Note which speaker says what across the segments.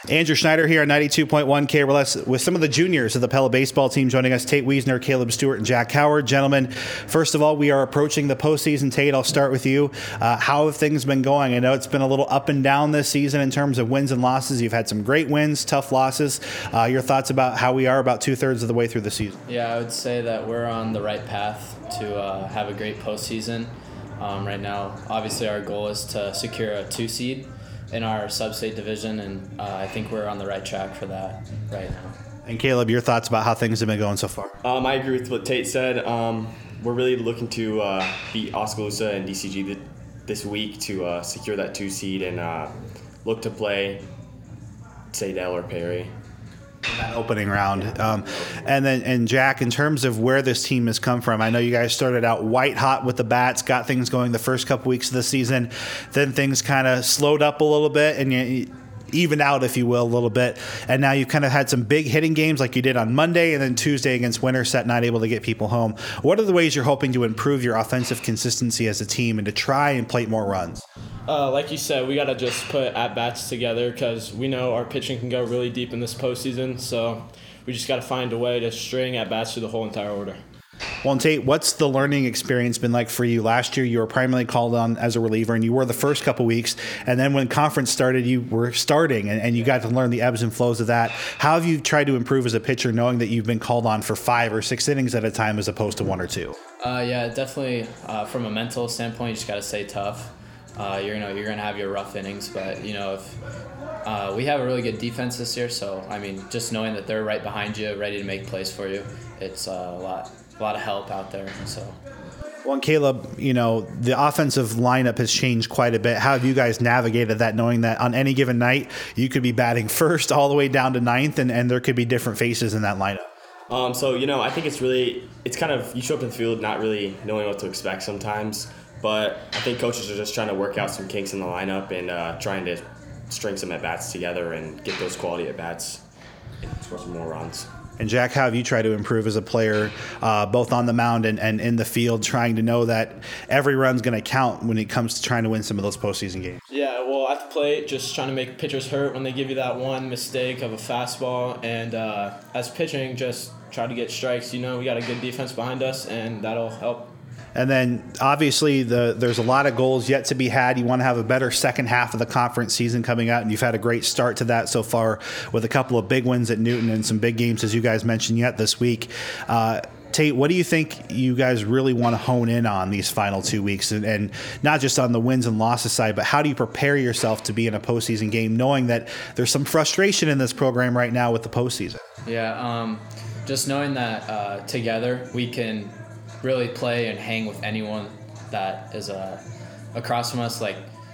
Speaker 1: Andrew Schneider here on 92.1 KRLS with some of the juniors of the Pella baseball team joining us, Tate Wiesner, Caleb Stewart, and Jack Howard. Gentlemen, first of all, we are approaching the postseason. Tate, I'll start with you. How have things been going? I know it's been a little up and down this season in terms of wins and losses. You've had some great wins, tough losses. Your thoughts about how we are about 2/3 of the way through the season?
Speaker 2: Yeah, I would say that we're on the right path to have a great postseason. Right now, obviously our goal is to secure a 2 seed in our sub-state division, and I think we're on the right track for that right now.
Speaker 1: And Caleb, your thoughts about how things have been going so far?
Speaker 3: I agree with what Tate said. We're really looking to beat Oskaloosa and DCG this week to secure that 2 seed and look to play Sadell or Perry.
Speaker 1: That opening round. And Jack, in terms of where this team has come from, I know you guys started out white hot with the bats, got things going the first couple weeks of the season, then things kind of slowed up a little bit and you evened out, if you will, a little bit. And now you've kind of had some big hitting games like you did on Monday and then Tuesday against Winterset, not able to get people home. What are the ways you're hoping to improve your offensive consistency as a team and to try and plate more runs?
Speaker 4: Like you said, we got to just put at-bats together because we know our pitching can go really deep in this postseason. So we just got to find a way to string at-bats through the whole entire order.
Speaker 1: Well, and Tate, what's the learning experience been like for you? Last year, you were primarily called on as a reliever, and you were the first couple weeks. And then when conference started, you were starting, and you got to learn the ebbs and flows of that. How have you tried to improve as a pitcher, knowing that you've been called on for 5 or 6 innings at a time as opposed to 1 or 2?
Speaker 2: Yeah, definitely. From a mental standpoint, you just got to stay tough. You're gonna have your rough innings, but if we have a really good defense this year, so I mean, just knowing that they're right behind you, ready to make plays for you, it's a lot of help out there. So.
Speaker 1: Well, and Caleb, the offensive lineup has changed quite a bit. How have you guys navigated that, knowing that on any given night you could be batting first all the way down to 9th, and there could be different faces in that lineup?
Speaker 3: I think it's kind of, you show up in the field not really knowing what to expect sometimes. But I think coaches are just trying to work out some kinks in the lineup and trying to string some at-bats together and get those quality at-bats and score some more runs.
Speaker 1: And Jack, how have you tried to improve as a player, both on the mound and in the field, trying to know that every run's going to count when it comes to trying to win some of those postseason games?
Speaker 4: Yeah, well, at the plate, just trying to make pitchers hurt when they give you that one mistake of a fastball. And as pitching, just try to get strikes. We got a good defense behind us, and that'll help.
Speaker 1: And then, obviously, there's a lot of goals yet to be had. You want to have a better second half of the conference season coming out, and you've had a great start to that so far with a couple of big wins at Newton and some big games, as you guys mentioned, yet this week. Tate, what do you think you guys really want to hone in on these final 2 weeks? And not just on the wins and losses side, but how do you prepare yourself to be in a postseason game, knowing that there's some frustration in this program right now with the postseason?
Speaker 2: Yeah, just knowing that together we can really play and hang with anyone that is across from us.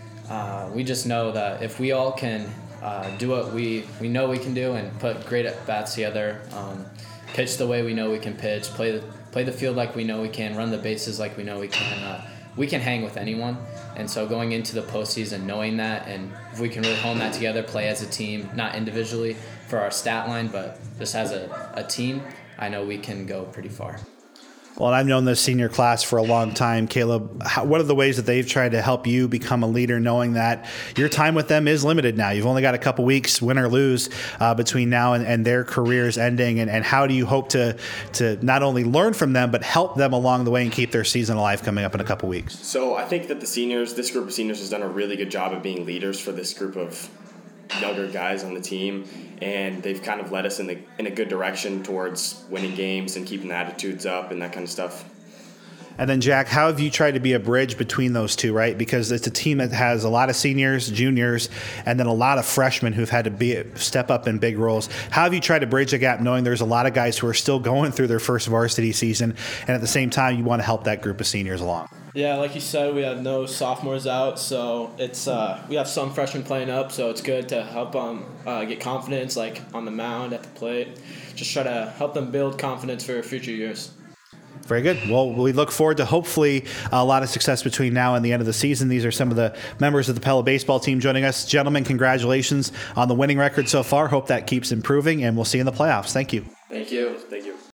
Speaker 2: We just know that if we all can do what we know we can do and put great at-bats together, pitch the way we know we can pitch, play the field like we know we can, run the bases like we know we can hang with anyone. And so going into the postseason, knowing that, and if we can really hone that together, play as a team, not individually for our stat line, but just as a team, I know we can go pretty far.
Speaker 1: Well, and I've known this senior class for a long time. Caleb, what are the ways that they've tried to help you become a leader, knowing that your time with them is limited now? You've only got a couple weeks, win or lose, between now and their careers ending. And how do you hope to not only learn from them, but help them along the way and keep their season alive coming up in a couple weeks?
Speaker 3: So I think that this group of seniors has done a really good job of being leaders for this group of younger guys on the team, and they've kind of led us in a good direction towards winning games and keeping the attitudes up and that kind of stuff.
Speaker 1: And then, Jack, how have you tried to be a bridge between those two, right? Because it's a team that has a lot of seniors, juniors, and then a lot of freshmen who've had to step up in big roles. How have you tried to bridge the gap, knowing there's a lot of guys who are still going through their first varsity season, and at the same time, you want to help that group of seniors along?
Speaker 4: Yeah, like you said, we have no sophomores out, so it's we have some freshmen playing up, so it's good to help them get confidence, like on the mound, at the plate. Just try to help them build confidence for future years.
Speaker 1: Very good. Well, we look forward to hopefully a lot of success between now and the end of the season. These are some of the members of the Pella baseball team joining us. Gentlemen, congratulations on the winning record so far. Hope that keeps improving, and we'll see you in the playoffs. Thank you.
Speaker 3: Thank you.